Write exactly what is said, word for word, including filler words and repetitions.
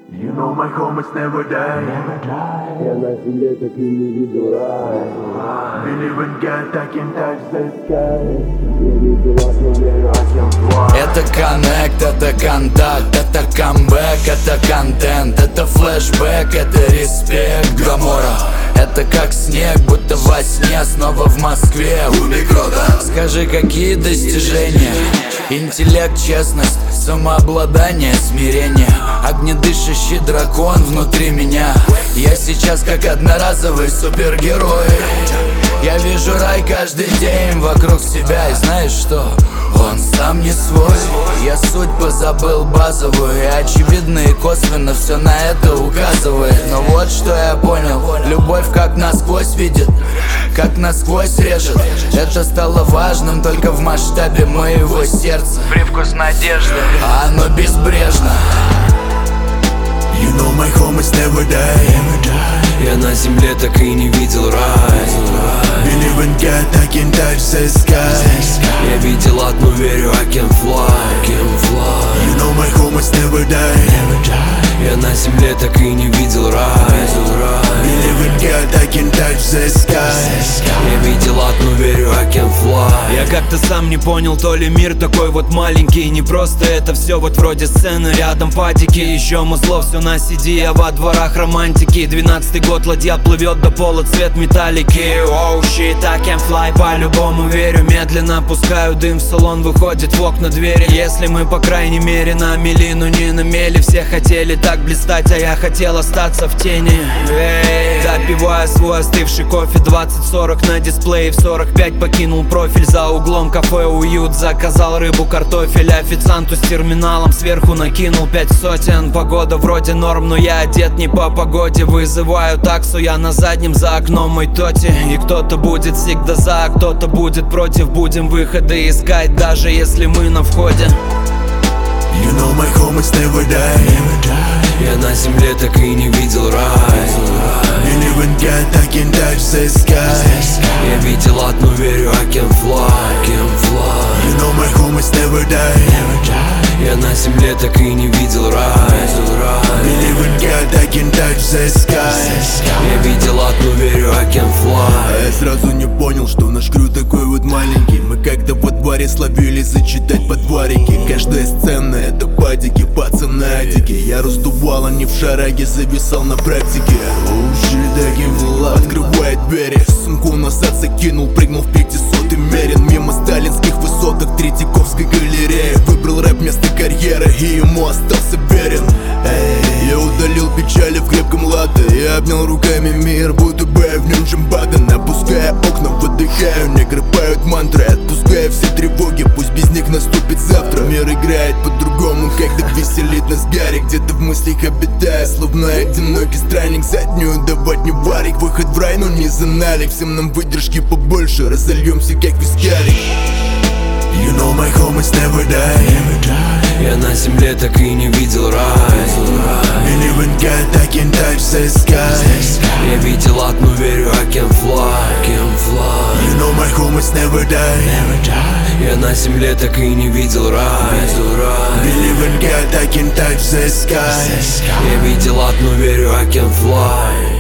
You know my home is never die. Я на земле так и не видел рай. Believe in God, I can touch the sky. Я видел окно, верю, I can fly. Это коннект, это контакт, это камбэк, это контент, это флешбэк, это респект, Гамора. Это как снег, будто во сне, снова в Москве. Скажи, какие достижения? Интеллект, честность, самообладание, смирение. Огнедышащий дракон внутри меня. Я сейчас как одноразовый супергерой. Я вижу рай каждый день вокруг себя. И знаешь что? Он сам не свой. Я суть позабыл базовую. И очевидно и косвенно все на это указывает. Но вот что я понял: любовь как насквозь видит, как насквозь режет. Это стало важным только в масштабе моего сердца. Привкус надежды, а оно безбрежно. You know my home is never die. Я на земле так и не видел рай. Believe in God, I can touch the sky. Я видел одну, верю, I can fly, can fly. You know my home is never die. Я на земле так и не видел рай. Believe in God, I can touch the sky. Я видел одну, верю, I can fly. Я как-то сам не понял, то ли мир такой вот маленький. Не просто это все вот вроде сцены, рядом падики. Еще музло, все на си ди, а во дворах романтики. Двенадцатый год, ладья плывет до пола, цвет металлики. Оу, oh, shit, I can fly, по-любому верю. Медленно пускаю дым в салон, выходит в окна двери. Если мы, по крайней мере, на мели, но не на мели. Все хотели так блистать, а я хотел остаться в тени. Эй, допивая свой остывший кофе, двадцать сорок на дисплее. В сорок пять покинул профиль, за углом кафе уют. Заказал рыбу, картофель, официанту с терминалом сверху накинул пять сотен. Погода вроде норм, но я одет не по погоде. Вызываю таксу, я на заднем, за окном мой тоти. И кто-то будет всегда за, а кто-то будет против. Будем выходы искать, даже если мы на входе. You know my home is never die. Я на земле так и не видел рай. Believe in God, I can touch the sky. Я видел одну, верю, I can fly, can fly. You know my home is never die. Я на земле так и не видел рай. Believe in God, I can touch the sky. Я видел одну, верю, I can fly. А я сразу не понял, что наш крю такой вот маленький. Мы как-то во дворе словили зачитать подварики. Каждая сцена это падики, пацаны адики. Я раздувал, а не в шараге, зависал на практике. Оу, shit, I can fly. Открывает двери, сумку назад закинул, прыгнул в пятисотый мерен. Мимо сталинских высоток Третьяковской галереи. Выбрал рэп вместо карьеры и ему остался верен. Эй, я удалил печали в крепком латте. Я обнял руками мир, будто бы в нем Джимбаден. Опуская окна, выдыхаю, не грыбают мантры. Отпуская все тревоги, пусть без них наступит завтра. Мир играет по-другому, когда веселит нас Гарри. Где-то в мыслях обитая, словно одинокий странник. Заднюю давать не варик, выход в рай, но не за налик. Всем нам выдержки побольше, разольемся как вискарик. You know my home is never die. Я на земле так и не видел рай. Believe in God, I can touch the sky. Я видел одну, верю, I can fly, can fly. You know my home is never die. Я на земле так и не видел рай. Believe in God, I can touch the sky. Я видел одну, верю, I can fly.